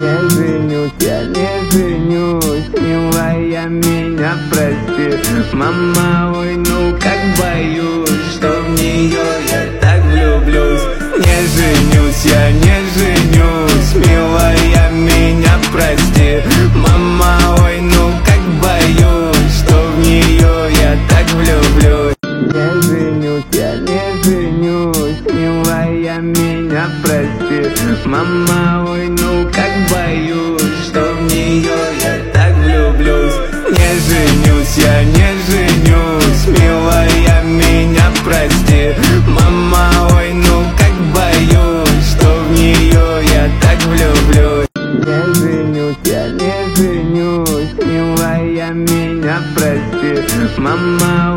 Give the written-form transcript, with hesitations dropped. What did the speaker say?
Не женюсь, я не женюсь, милая, меня прости. Мама, ой, ну как боюсь, что в нее я так влюблюсь. Не женюсь, я не женюсь, милая, меня прости. Мама, ой, ну как боюсь, что в нее я так влюблюсь. Не женюсь, я не женюсь, милая, меня прости. Мама, ой, ну как боюсь, что в нее я так влюблюсь. Не женюсь, я не женюсь, милая, меня прости. Мама, ой, ну как боюсь, что в нее я так влюблюсь. Не женюсь, я не женюсь, милая, меня прости. Мама,